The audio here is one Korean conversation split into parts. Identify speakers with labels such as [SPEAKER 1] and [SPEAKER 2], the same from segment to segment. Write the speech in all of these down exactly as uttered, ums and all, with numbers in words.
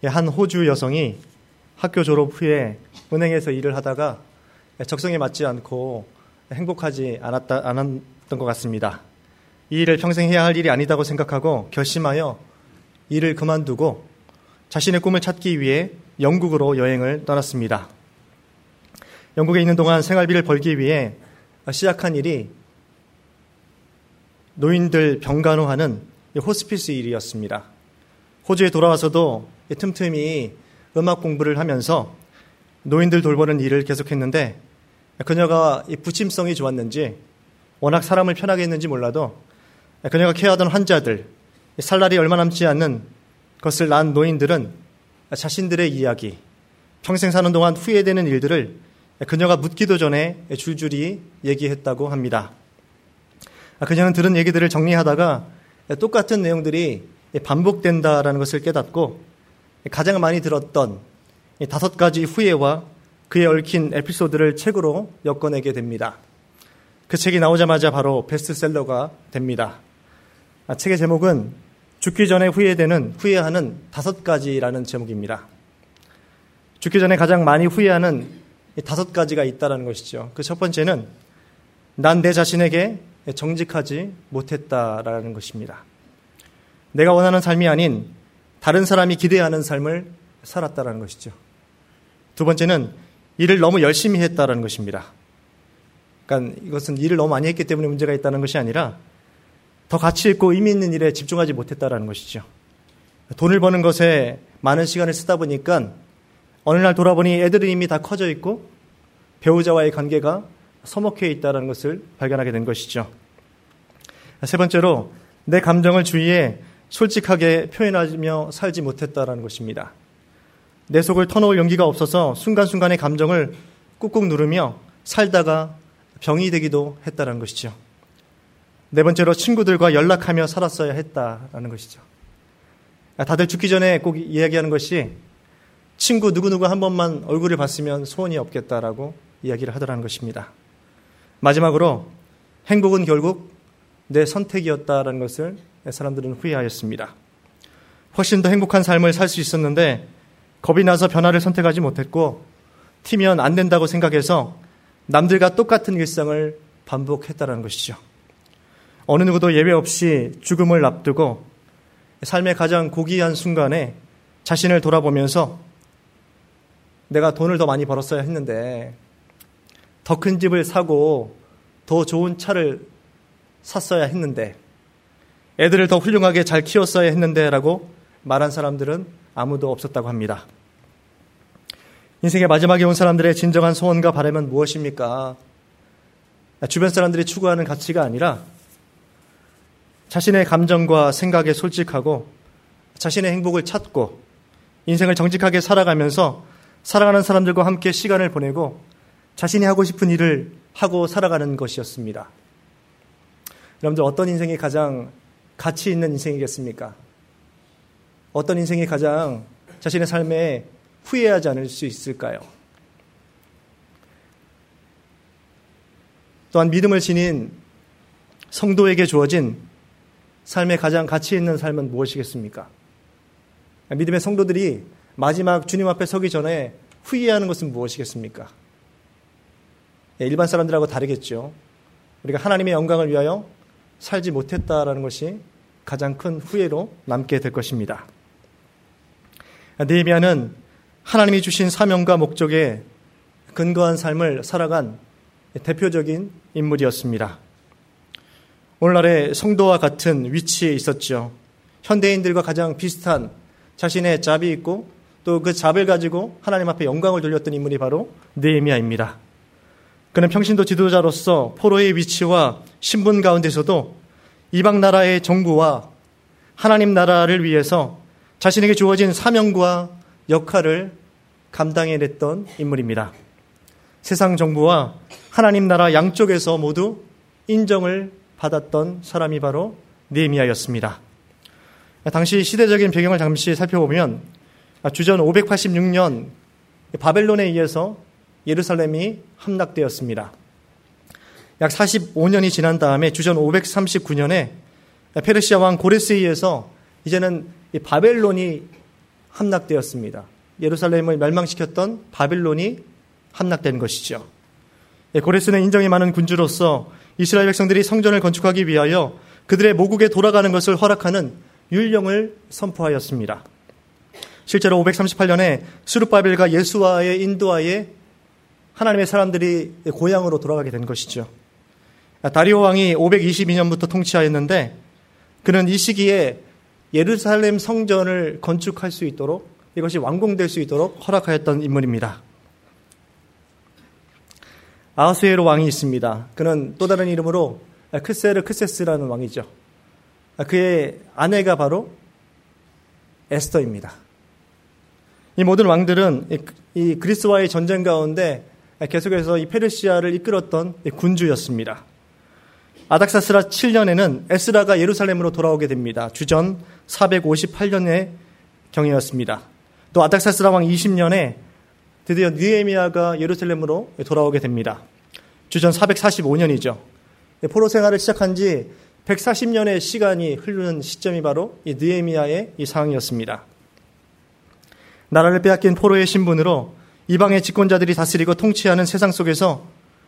[SPEAKER 1] 한 호주 여성이 학교 졸업 후에 은행에서 일을 하다가 적성에 맞지 않고 행복하지 않았다, 않았던 것 같습니다. 이 일을 평생 해야 할 일이 아니다고 생각하고 결심하여 일을 그만두고 자신의 꿈을 찾기 위해 영국으로 여행을 떠났습니다. 영국에 있는 동안 생활비를 벌기 위해 시작한 일이 노인들 병간호하는 호스피스 일이었습니다. 호주에 돌아와서도 틈틈이 음악 공부를 하면서 노인들 돌보는 일을 계속했는데 그녀가 부침성이 좋았는지 워낙 사람을 편하게 했는지 몰라도 그녀가 케어하던 환자들, 살 날이 얼마 남지 않는 것을 낳은 노인들은 자신들의 이야기, 평생 사는 동안 후회되는 일들을 그녀가 묻기도 전에 줄줄이 얘기했다고 합니다. 그녀는 들은 얘기들을 정리하다가 똑같은 내용들이 반복된다라는 것을 깨닫고 가장 많이 들었던 다섯 가지 후회와 그에 얽힌 에피소드를 책으로 엮어내게 됩니다. 그 책이 나오자마자 바로 베스트셀러가 됩니다. 책의 제목은 죽기 전에 후회되는, 후회하는 다섯 가지라는 제목입니다. 죽기 전에 가장 많이 후회하는 다섯 가지가 있다는 것이죠. 그 첫 번째는 난 내 자신에게 정직하지 못했다라는 것입니다. 내가 원하는 삶이 아닌 다른 사람이 기대하는 삶을 살았다라는 것이죠. 두 번째는 일을 너무 열심히 했다라는 것입니다. 그러니까 이것은 일을 너무 많이 했기 때문에 문제가 있다는 것이 아니라 더 가치 있고 의미 있는 일에 집중하지 못했다라는 것이죠. 돈을 버는 것에 많은 시간을 쓰다 보니까 어느 날 돌아보니 애들은 이미 다 커져 있고 배우자와의 관계가 서먹해 있다는 것을 발견하게 된 것이죠. 세 번째로 내 감정을 주위에 솔직하게 표현하며 살지 못했다는 것입니다. 내 속을 터놓을 용기가 없어서 순간순간의 감정을 꾹꾹 누르며 살다가 병이 되기도 했다는 것이죠. 네 번째로 친구들과 연락하며 살았어야 했다는 것이죠. 다들 죽기 전에 꼭 이야기하는 것이 친구 누구누구 한 번만 얼굴을 봤으면 소원이 없겠다라고 이야기를 하더라는 것입니다. 마지막으로 행복은 결국 내 선택이었다라는 것을 사람들은 후회하였습니다. 훨씬 더 행복한 삶을 살 수 있었는데 겁이 나서 변화를 선택하지 못했고 튀면 안 된다고 생각해서 남들과 똑같은 일상을 반복했다는 것이죠. 어느 누구도 예외 없이 죽음을 앞두고 삶의 가장 고귀한 순간에 자신을 돌아보면서 내가 돈을 더 많이 벌었어야 했는데 더 큰 집을 사고 더 좋은 차를 샀어야 했는데 애들을 더 훌륭하게 잘 키웠어야 했는데 라고 말한 사람들은 아무도 없었다고 합니다. 인생의 마지막에 온 사람들의 진정한 소원과 바람은 무엇입니까? 주변 사람들이 추구하는 가치가 아니라 자신의 감정과 생각에 솔직하고 자신의 행복을 찾고 인생을 정직하게 살아가면서 살아가는 사람들과 함께 시간을 보내고 자신이 하고 싶은 일을 하고 살아가는 것이었습니다. 여러분들 어떤 인생이 가장 가치 있는 인생이겠습니까? 어떤 인생이 가장 자신의 삶에 후회하지 않을 수 있을까요? 또한 믿음을 지닌 성도에게 주어진 삶의 가장 가치 있는 삶은 무엇이겠습니까? 믿음의 성도들이 마지막 주님 앞에 서기 전에 후회하는 것은 무엇이겠습니까? 일반 사람들하고 다르겠죠. 우리가 하나님의 영광을 위하여 살지 못했다라는 것이 가장 큰 후회로 남게 될 것입니다. 느헤미야는 하나님이 주신 사명과 목적에 근거한 삶을 살아간 대표적인 인물이었습니다. 오늘날의 성도와 같은 위치에 있었죠. 현대인들과 가장 비슷한 자신의 잡이 있고 또 그 잡을 가지고 하나님 앞에 영광을 돌렸던 인물이 바로 느헤미야입니다. 그는 평신도 지도자로서 포로의 위치와 신분 가운데서도 이방 나라의 정부와 하나님 나라를 위해서 자신에게 주어진 사명과 역할을 감당해냈던 인물입니다. 세상 정부와 하나님 나라 양쪽에서 모두 인정을 받았던 사람이 바로 느헤미야였습니다. 당시 시대적인 배경을 잠시 살펴보면 주전 오백팔십육 년 바벨론에 의해서 예루살렘이 함락되었습니다. 약 사십오 년이 지난 다음에 주전 오백삼십구 년에 페르시아 왕 고레스에 의해서 이제는 이 바벨론이 함락되었습니다. 예루살렘을 멸망시켰던 바빌론이 함락된 것이죠. 고레스는 인정이 많은 군주로서 이스라엘 백성들이 성전을 건축하기 위하여 그들의 모국에 돌아가는 것을 허락하는 율령을 선포하였습니다. 실제로 오백삼십팔 년에 스룹바벨과 예수와의 인도하에 하나님의 사람들이 고향으로 돌아가게 된 것이죠. 다리오 왕이 오백이십이 년부터 통치하였는데 그는 이 시기에 예루살렘 성전을 건축할 수 있도록, 이것이 완공될 수 있도록 허락하였던 인물입니다. 아하수에로 왕이 있습니다. 그는 또 다른 이름으로 크세르 크세스라는 왕이죠. 그의 아내가 바로 에스더입니다. 이 모든 왕들은 이 그리스와의 전쟁 가운데 계속해서 이 페르시아를 이끌었던 군주였습니다. 아닥사스라 칠 년에는 에스라가 예루살렘으로 돌아오게 됩니다. 주전 사백오십팔 년의 경이었습니다. 또 아닥사스라 왕 이십 년에 드디어 느헤미야가 예루살렘으로 돌아오게 됩니다. 주전 사백사십오 년이죠. 포로 생활을 시작한 지 백사십 년의 시간이 흐르는 시점이 바로 이 느헤미야의 이 상황이었습니다. 나라를 빼앗긴 포로의 신분으로 이방의 집권자들이 다스리고 통치하는 세상 속에서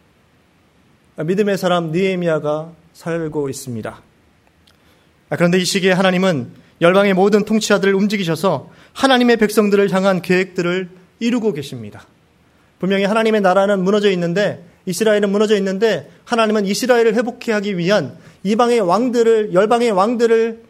[SPEAKER 1] 믿음의 사람 느헤미야가 살고 있습니다. 그런데 이 시기에 하나님은 열방의 모든 통치자들을 움직이셔서 하나님의 백성들을 향한 계획들을 이루고 계십니다. 분명히 하나님의 나라는 무너져 있는데, 이스라엘은 무너져 있는데 하나님은 이스라엘을 회복케 하기 위한 이방의 왕들을, 열방의 왕들을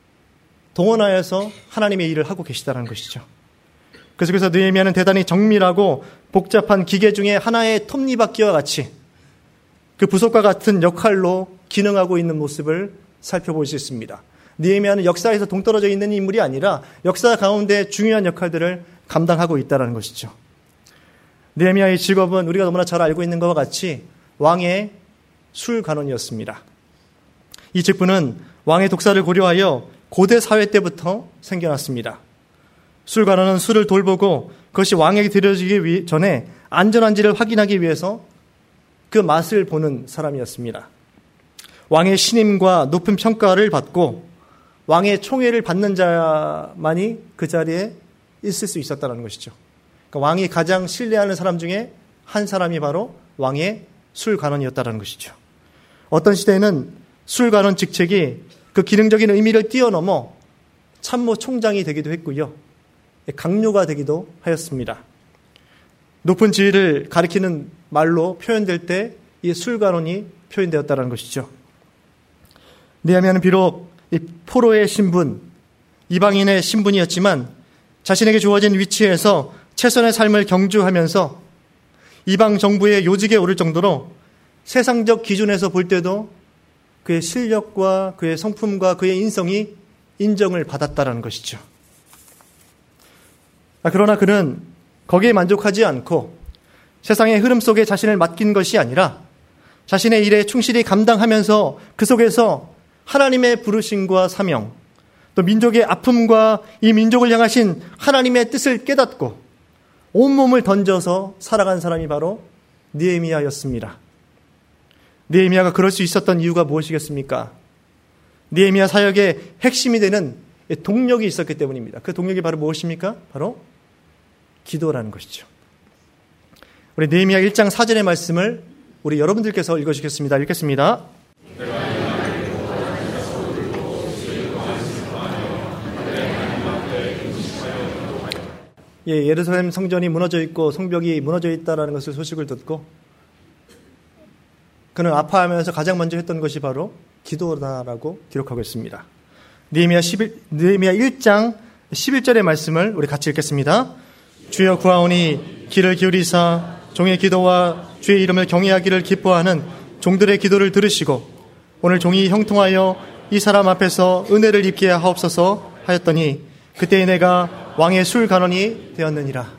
[SPEAKER 1] 동원하여서 하나님의 일을 하고 계시다는 것이죠. 그래서 그래서 느헤미야는 대단히 정밀하고 복잡한 기계 중에 하나의 톱니바퀴와 같이 그 부속과 같은 역할로 기능하고 있는 모습을 살펴볼 수 있습니다. 느헤미야는 역사에서 동떨어져 있는 인물이 아니라 역사 가운데 중요한 역할들을 감당하고 있다는 것이죠. 느헤미야의 직업은 우리가 너무나 잘 알고 있는 것과 같이 왕의 술관원이었습니다. 이 직분은 왕의 독사를 고려하여 고대 사회 때부터 생겨났습니다. 술관원은 술을 돌보고 그것이 왕에게 들여지기 전에 안전한지를 확인하기 위해서 그 맛을 보는 사람이었습니다. 왕의 신임과 높은 평가를 받고 왕의 총애를 받는 자만이 그 자리에 있을 수 있었다는 것이죠. 그러니까 왕이 가장 신뢰하는 사람 중에 한 사람이 바로 왕의 술관원이었다는 것이죠. 어떤 시대에는 술관원 직책이 그 기능적인 의미를 뛰어넘어 참모 총장이 되기도 했고요. 강요가 되기도 하였습니다. 높은 지위를 가리키는 말로 표현될 때 이 술관원이 표현되었다는 것이죠. 느헤미야는 비록 이 포로의 신분, 이방인의 신분이었지만 자신에게 주어진 위치에서 최선의 삶을 경주하면서 이방 정부의 요직에 오를 정도로 세상적 기준에서 볼 때도 그의 실력과 그의 성품과 그의 인성이 인정을 받았다는 것이죠. 그러나 그는 거기에 만족하지 않고 세상의 흐름 속에 자신을 맡긴 것이 아니라 자신의 일에 충실히 감당하면서 그 속에서 하나님의 부르심과 사명, 또 민족의 아픔과 이 민족을 향하신 하나님의 뜻을 깨닫고 온몸을 던져서 살아간 사람이 바로 느헤미야였습니다. 느헤미야가 그럴 수 있었던 이유가 무엇이겠습니까? 느헤미야 사역의 핵심이 되는 동력이 있었기 때문입니다. 그 동력이 바로 무엇입니까? 바로 기도라는 것이죠. 우리 느헤미야 일 장 사 절의 말씀을 우리 여러분들께서 읽어주시겠습니다. 읽겠습니다. 예, 예루살렘 성전이 무너져 있고 성벽이 무너져 있다는 것을 소식을 듣고 그는 아파하면서 가장 먼저 했던 것이 바로 기도다라고 기록하고 있습니다. 느헤미야 십일, 느헤미야 일 장 십일 절의 말씀을 우리 같이 읽겠습니다. 주여 구하오니 귀를 기울이사 종의 기도와 주의 이름을 경외하기를 기뻐하는 종들의 기도를 들으시고 오늘 종이 형통하여 이 사람 앞에서 은혜를 입게 하옵소서 하였더니 그때에 내가 왕의 술관원이 되었느니라.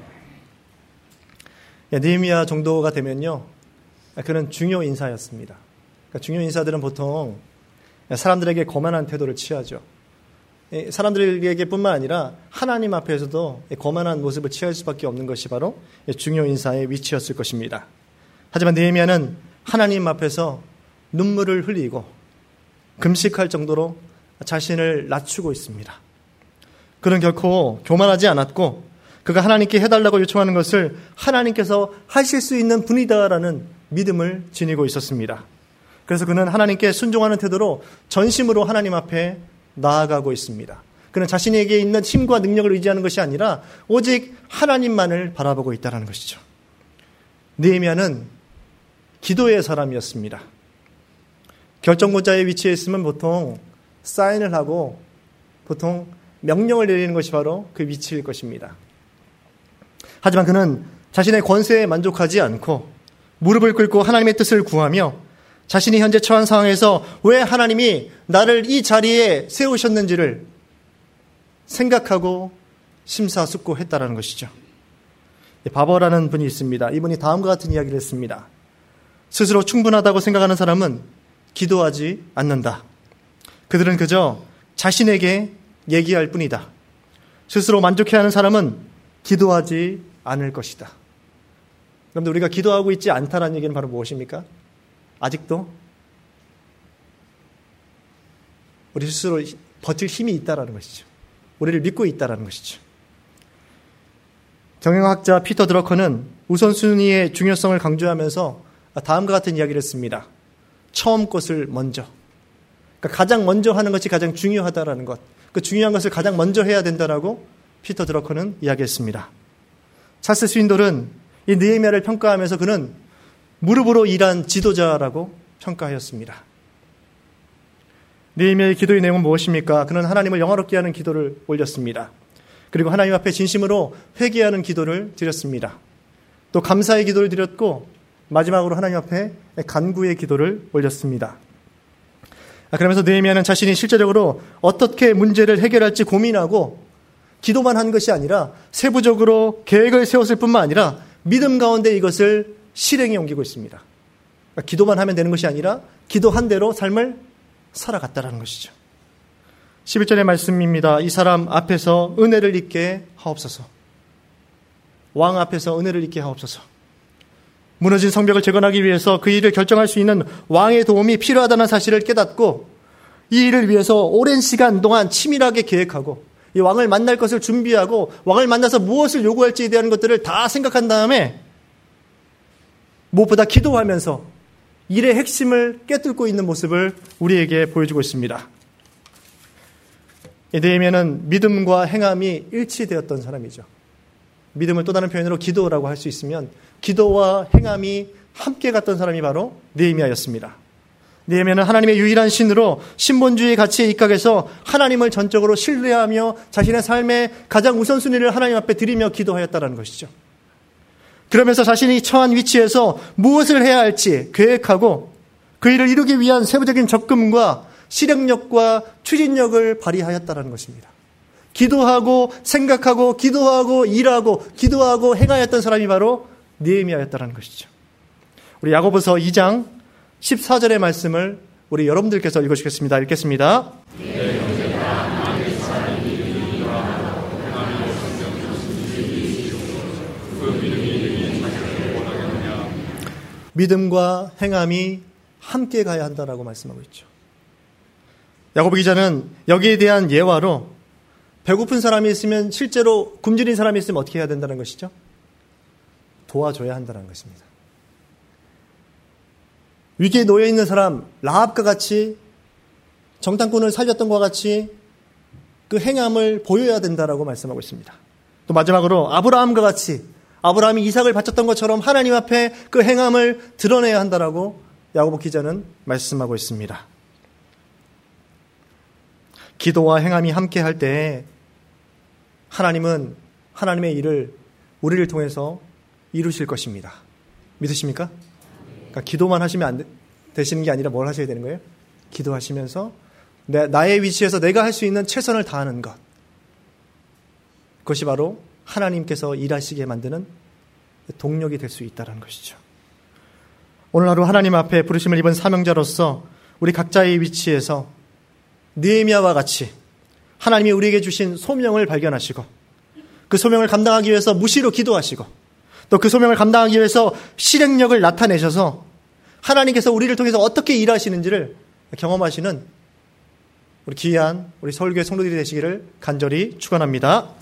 [SPEAKER 1] 느헤미야 정도가 되면요, 그는 중요 인사였습니다. 그러니까 중요 인사들은 보통 사람들에게 거만한 태도를 취하죠. 사람들에게 뿐만 아니라 하나님 앞에서도 거만한 모습을 취할 수밖에 없는 것이 바로 중요 인사의 위치였을 것입니다. 하지만 느헤미야는 하나님 앞에서 눈물을 흘리고 금식할 정도로 자신을 낮추고 있습니다. 그는 결코 교만하지 않았고 그가 하나님께 해달라고 요청하는 것을 하나님께서 하실 수 있는 분이다라는 믿음을 지니고 있었습니다. 그래서 그는 하나님께 순종하는 태도로 전심으로 하나님 앞에 나아가고 있습니다. 그는 자신에게 있는 힘과 능력을 의지하는 것이 아니라 오직 하나님만을 바라보고 있다는 것이죠. 느헤미야는 기도의 사람이었습니다. 결정권자의 위치에 있으면 보통 사인을 하고 보통 명령을 내리는 것이 바로 그 위치일 것입니다. 하지만 그는 자신의 권세에 만족하지 않고 무릎을 꿇고 하나님의 뜻을 구하며 자신이 현재 처한 상황에서 왜 하나님이 나를 이 자리에 세우셨는지를 생각하고 심사숙고했다라는 것이죠. 바버라는 분이 있습니다. 이분이 다음과 같은 이야기를 했습니다. 스스로 충분하다고 생각하는 사람은 기도하지 않는다. 그들은 그저 자신에게 얘기할 뿐이다. 스스로 만족해하는 사람은 기도하지 않을 것이다. 그런데 우리가 기도하고 있지 않다라는 얘기는 바로 무엇입니까? 아직도 우리 스스로 버틸 힘이 있다라는 것이죠. 우리를 믿고 있다라는 것이죠. 경영학자 피터 드러커는 우선순위의 중요성을 강조하면서 다음과 같은 이야기를 했습니다. 처음 것을 먼저. 그러니까 가장 먼저 하는 것이 가장 중요하다라는 것. 그 중요한 것을 가장 먼저 해야 된다라고 피터 드러커는 이야기했습니다. 찰스 스윈돌은 이 느헤미야를 평가하면서 그는 무릎으로 일한 지도자라고 평가하였습니다. 느헤미야의 기도의 내용은 무엇입니까? 그는 하나님을 영화롭게 하는 기도를 올렸습니다. 그리고 하나님 앞에 진심으로 회개하는 기도를 드렸습니다. 또 감사의 기도를 드렸고 마지막으로 하나님 앞에 간구의 기도를 올렸습니다. 그러면서 느헤미야는 자신이 실제적으로 어떻게 문제를 해결할지 고민하고 기도만 한 것이 아니라 세부적으로 계획을 세웠을 뿐만 아니라 믿음 가운데 이것을 실행에 옮기고 있습니다. 그러니까 기도만 하면 되는 것이 아니라 기도한 대로 삶을 살아갔다라는 것이죠. 십일 절의 말씀입니다. 이 사람 앞에서 은혜를 잊게 하옵소서. 왕 앞에서 은혜를 잊게 하옵소서. 무너진 성벽을 재건하기 위해서 그 일을 결정할 수 있는 왕의 도움이 필요하다는 사실을 깨닫고 이 일을 위해서 오랜 시간 동안 치밀하게 계획하고 이 왕을 만날 것을 준비하고 왕을 만나서 무엇을 요구할지에 대한 것들을 다 생각한 다음에 무엇보다 기도하면서 일의 핵심을 꿰뚫고 있는 모습을 우리에게 보여주고 있습니다. 느헤미야는 믿음과 행함이 일치되었던 사람이죠. 믿음을 또 다른 표현으로 기도라고 할 수 있으면 기도와 행함이 함께 갔던 사람이 바로 느헤미야였습니다. 느헤미야는 하나님의 유일한 신으로 신본주의 가치에 입각해서 하나님을 전적으로 신뢰하며 자신의 삶의 가장 우선순위를 하나님 앞에 드리며 기도하였다는 것이죠. 그러면서 자신이 처한 위치에서 무엇을 해야 할지 계획하고 그 일을 이루기 위한 세부적인 접근과 실행력과 추진력을 발휘하였다는 것입니다. 기도하고 생각하고 기도하고 일하고 기도하고 행하였던 사람이 바로 느헤미야였다는 것이죠. 우리 야고보서 이 장 십사 절의 말씀을 우리 여러분들께서 읽어주시겠습니다. 읽겠습니다. 믿음과 행함이 함께 가야 한다라고 말씀하고 있죠. 야고보 기자는 여기에 대한 예화로 배고픈 사람이 있으면 실제로 굶주린 사람이 있으면 어떻게 해야 된다는 것이죠? 도와줘야 한다는 것입니다. 위기에 놓여 있는 사람 라합과 같이 정탐꾼을 살렸던 것과 같이 그 행함을 보여야 된다라고 말씀하고 있습니다. 또 마지막으로 아브라함과 같이 아브라함이 이삭을 바쳤던 것처럼 하나님 앞에 그 행함을 드러내야 한다라고 야고보 기자는 말씀하고 있습니다. 기도와 행함이 함께 할 때 하나님은 하나님의 일을 우리를 통해서 이루실 것입니다. 믿으십니까? 그러니까 기도만 하시면 안 되시는 게 아니라 뭘 하셔야 되는 거예요? 기도하시면서 내, 나의 위치에서 내가 할 수 있는 최선을 다하는 것. 그것이 바로 하나님께서 일하시게 만드는 동력이 될 수 있다는 것이죠. 오늘 하루 하나님 앞에 부르심을 입은 사명자로서 우리 각자의 위치에서 느헤미야와 같이 하나님이 우리에게 주신 소명을 발견하시고 그 소명을 감당하기 위해서 무시로 기도하시고 또 그 소명을 감당하기 위해서 실행력을 나타내셔서 하나님께서 우리를 통해서 어떻게 일하시는지를 경험하시는 우리 귀한 우리 서울교회 성도들이 되시기를 간절히 축원합니다.